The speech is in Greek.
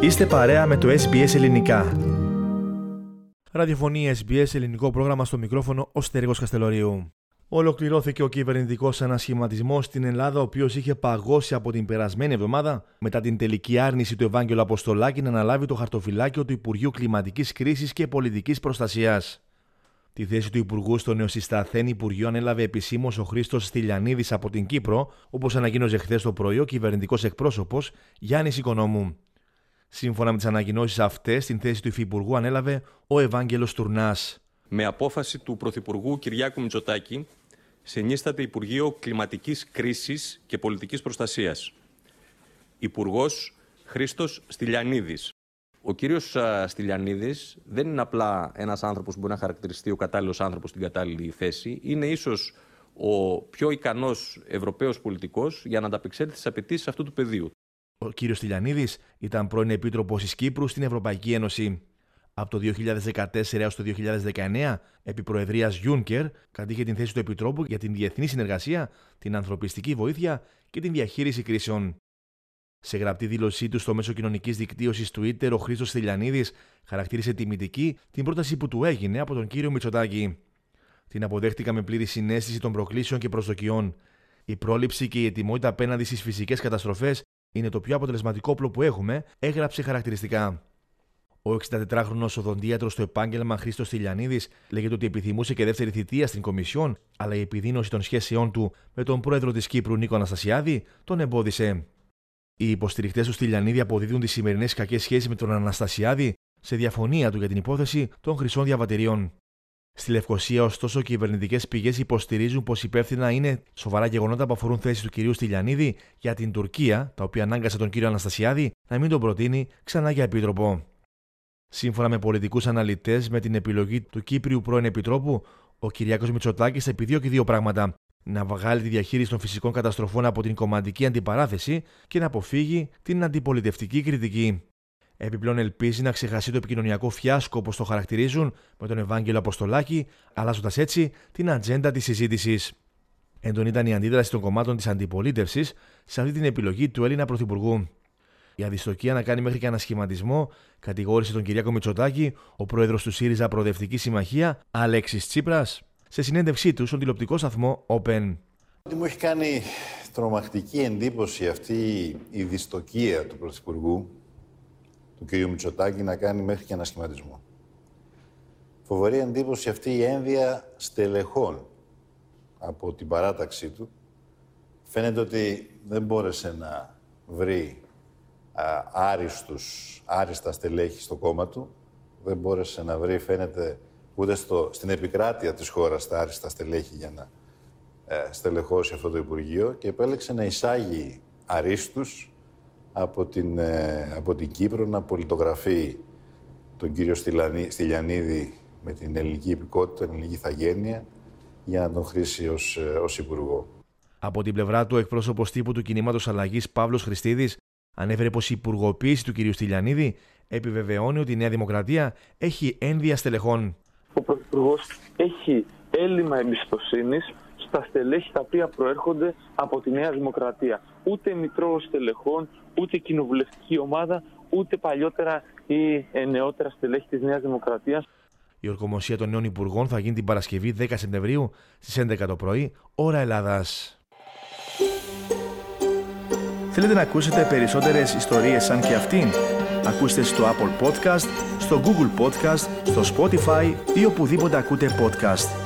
Είστε παρέα με το SBS Ελληνικά. Ραδιοφωνία SBS, ελληνικό πρόγραμμα, στο μικρόφωνο ο Στέργος Καστελωρίου. Ολοκληρώθηκε ο κυβερνητικός ανασχηματισμός στην Ελλάδα, ο οποίος είχε παγώσει από την περασμένη εβδομάδα μετά την τελική άρνηση του Ευάγγελου Αποστολάκη να αναλάβει το χαρτοφυλάκιο του Υπουργείου Κλιματικής Κρίσης και Πολιτικής Προστασίας. Τη θέση του Υπουργού στο νεοσυσταθέν Υπουργείο ανέλαβε επισήμως ο Χρήστος Στυλιανίδης από την Κύπρο, όπως ανακοίνωσε χθες το πρωί ο κυβερνητικός εκπρόσωπος Γιάννης Οικονόμου. Σύμφωνα με τις ανακοινώσεις αυτές, την θέση του Υφυπουργού ανέλαβε ο Ευάγγελος Τουρνάς. Με απόφαση του Πρωθυπουργού Κυριάκου Μητσοτάκη, συνίσταται Υπουργείο Κλιματικής Κρίσης και Πολιτικής Προστασίας. Υπουργός Χρήστος Στυλιανίδης. Ο κύριος Στυλιανίδης δεν είναι απλά ένας άνθρωπος που μπορεί να χαρακτηριστεί ο κατάλληλος άνθρωπος στην κατάλληλη θέση. Είναι ίσως ο πιο ικανός Ευρωπαίος πολιτικός για να ανταπεξέλθει στις απαιτήσεις αυτού του πεδίου. Ο κύριος Στυλιανίδης ήταν πρώην Επίτροπος της Κύπρου στην Ευρωπαϊκή Ένωση. Από το 2014 έως το 2019, επί προεδρίας Juncker, κατήχε την θέση του Επιτρόπου για την διεθνή συνεργασία, την ανθρωπιστική βοήθεια και την διαχείριση κρίσεων. Σε γραπτή δήλωσή του στο μέσο κοινωνικής δικτύωσης Twitter, ο Χρήστος Στυλιανίδης χαρακτήρισε τιμητική την πρόταση που του έγινε από τον κύριο Μητσοτάκη. Την αποδέχτηκα με πλήρη συναίσθηση των προκλήσεων και προσδοκιών. Η πρόληψη και η ετοιμότητα απέναντι στις φυσικές καταστροφές είναι το πιο αποτελεσματικό όπλο που έχουμε, έγραψε χαρακτηριστικά. Ο 64χρονος οδοντίατρος στο επάγγελμα Χρήστος Στυλιανίδης λέγεται ότι επιθυμούσε και δεύτερη θητεία στην Κομισιόν, αλλά η επιδείνωση των σχέσεών του με τον πρόεδρο της Κύπρου Νίκο Αναστασιάδη τον εμπόδισε. Οι υποστηρικτές του Στυλιανίδη αποδίδουν τις σημερινές κακές σχέσεις με τον Αναστασιάδη σε διαφωνία του για την υπόθεση των χρυσών διαβατηρίων. Στη Λευκοσία, ωστόσο, κυβερνητικές πηγές υποστηρίζουν πως υπεύθυνα είναι σοβαρά γεγονότα που αφορούν θέση του κυρίου Στυλιανίδη για την Τουρκία, τα οποία ανάγκασαν τον κύριο Αναστασιάδη να μην τον προτείνει ξανά για επίτροπο. Σύμφωνα με πολιτικούς αναλυτές, με την επιλογή του Κύπριου πρώην Επιτρόπου, ο Κυριάκος Μητσοτάκης επιδιώκει δύο πράγματα: να βγάλει τη διαχείριση των φυσικών καταστροφών από την κομματική αντιπαράθεση και να αποφύγει την αντιπολιτευτική κριτική. Επιπλέον, ελπίζει να ξεχαστεί το επικοινωνιακό φιάσκο, όπως το χαρακτηρίζουν, με τον Ευάγγελο Αποστολάκη, αλλάζοντας έτσι την ατζέντα της συζήτησης. Έντονη ήταν η αντίδραση των κομμάτων της αντιπολίτευσης σε αυτή την επιλογή του Έλληνα Πρωθυπουργού. Η αδιστοκία να κάνει μέχρι και ανασχηματισμό κατηγόρησε τον Κυριάκο Μητσοτάκη ο πρόεδρος του ΣΥΡΙΖΑ Προοδευτική Συμμαχία, Αλέξης Τσίπρας, σε συνέντευξή του στον τηλεοπτικό σταθμό Open. Μου έχει κάνει τρομακτική εντύπωση αυτή η δυστοκία του Πρωθυπουργού, του κ. Μητσοτάκη, να κάνει μέχρι και ανασχηματισμό. Φοβερή εντύπωση αυτή η ένδια στελεχών από την παράταξή του. Φαίνεται ότι δεν μπόρεσε να βρει άριστα στελέχη στο κόμμα του. Δεν μπόρεσε να βρει, φαίνεται, ούτε στην επικράτεια της χώρας τα άριστα στελέχη για να στελεχώσει αυτό το Υπουργείο και επέλεξε να εισάγει αρίστους από την Κύπρο, να πολιτογραφεί τον κύριο Στυλιανίδη με την ελληνική υπηκότητα, την ελληνική ηθαγένεια, για να τον χρήσει ως Υπουργό. Από την πλευρά του, ο εκπρόσωπος τύπου του Κινήματος Αλλαγής Παύλος Χριστίδης ανέφερε πως η υπουργοποίηση του κυρίου Στυλιανίδη επιβεβαιώνει ότι η Νέα Δημοκρατία έχει ένδια στελεχών. Ο Πρωθυπουργός έχει έλλειμμα εμπιστοσύνης στα στελέχη τα οποία προέρχονται από τη Νέα Δημοκρατία. Ούτε μητρό στελεχών, ούτε κοινοβουλευτική ομάδα, ούτε παλιότερα ή νεότερα στελέχη της Νέας Δημοκρατίας. Η ορκομοσία των νέων υπουργών θα γίνει την Παρασκευή 10 Σεπτεμβρίου στις 11 το πρωί, ώρα Ελλάδας. Θέλετε να ακούσετε περισσότερες ιστορίες σαν και αυτήν? Ακούστε στο Apple Podcast, στο Google Podcast, στο Spotify ή οπουδήποτε ακούτε podcast.